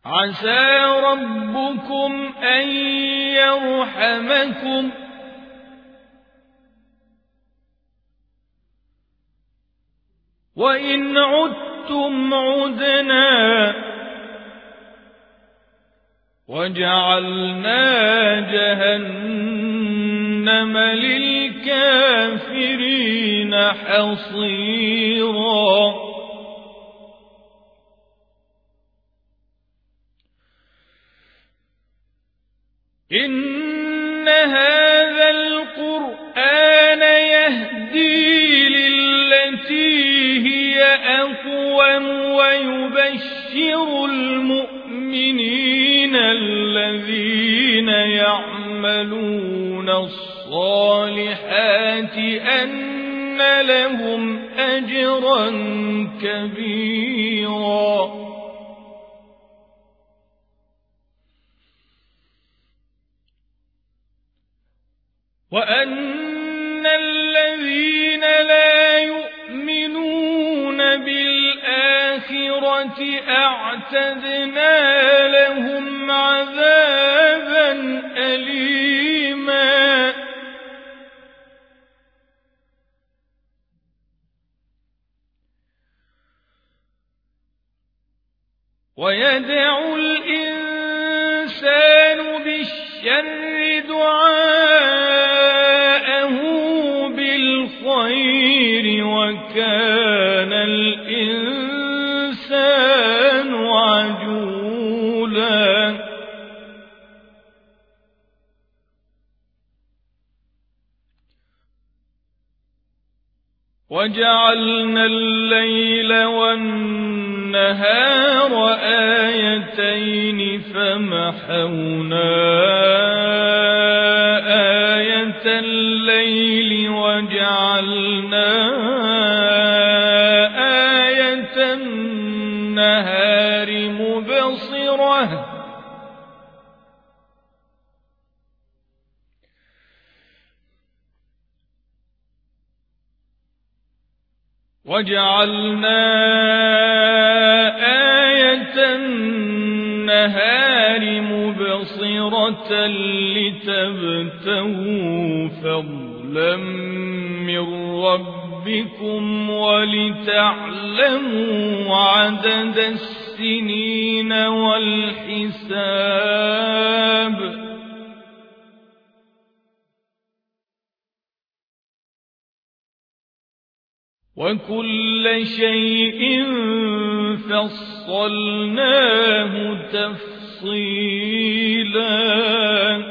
عسى ربكم أن يرحمكم وإن عدتم عدنا وجعلنا جهنم للكافرين حصيرا إن هذا القرآن يهدي للتي هي أقوم ويبشر المؤمنين الذين يعملون الصالحات أن لهم أجرا كبيرا وأن الذين لا يؤمنون بالآخرة أعتدنا لهم عذابا أليما ويدعو الإنسان بالشر دعاءه بالخير وكان الإنسان عجولا وجعلنا الليل والنهار آيتين فمحونا آية الليل وجعلنا آية النهار مبصرة وجعلنا آية النهار مبصرة لتبتغوا فضلا من ربكم ولتعلموا عدد السنين والحساب وكل شيء فصلناه تفصيلا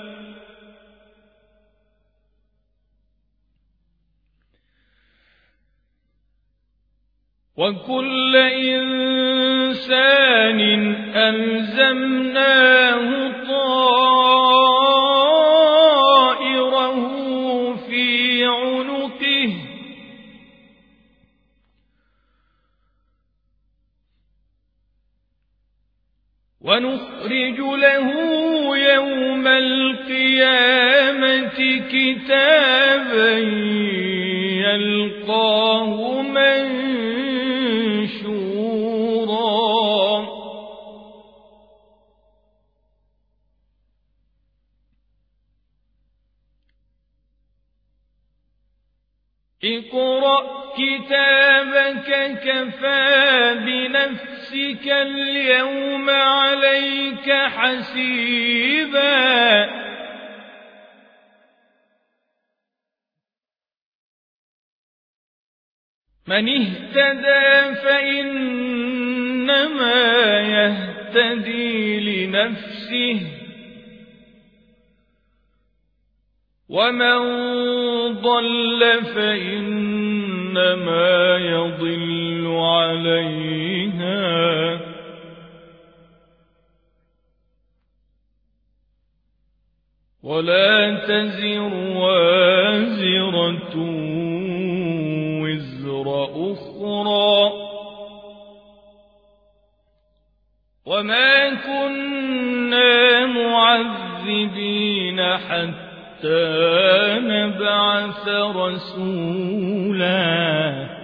وكل إنسان ألزمناه طائره في عنقه ونخرج له يوم القيامة كتابا يلقاه منشورا اقرأ كتابك كفى بنفسك اليوم عليك حسيبا من اهتدى فإنما يهتدي لنفسه ومن ضل فإنما يضل عليها ولا تزر وازرة وزر أخرى وما كنا معذبين حتى نبعث رسولا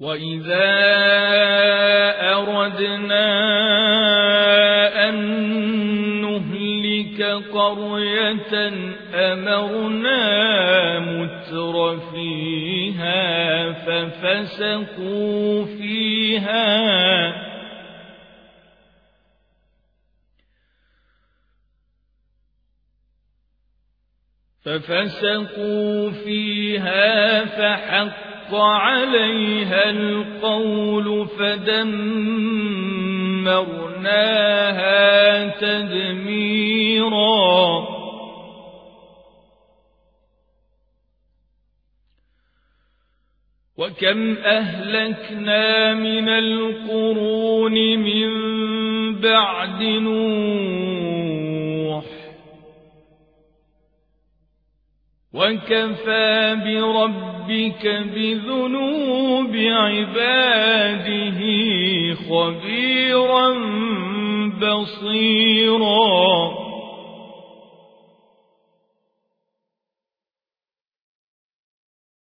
وإذا أردنا أن نهلك قرية أمرنا مترفيها ففسقوا فيها فحق عليها القول فدمرناها تدميرا وكم أهلكنا من القرون من بعد نوح وكفى بربك بذنوب عباده خبيرا بصيرا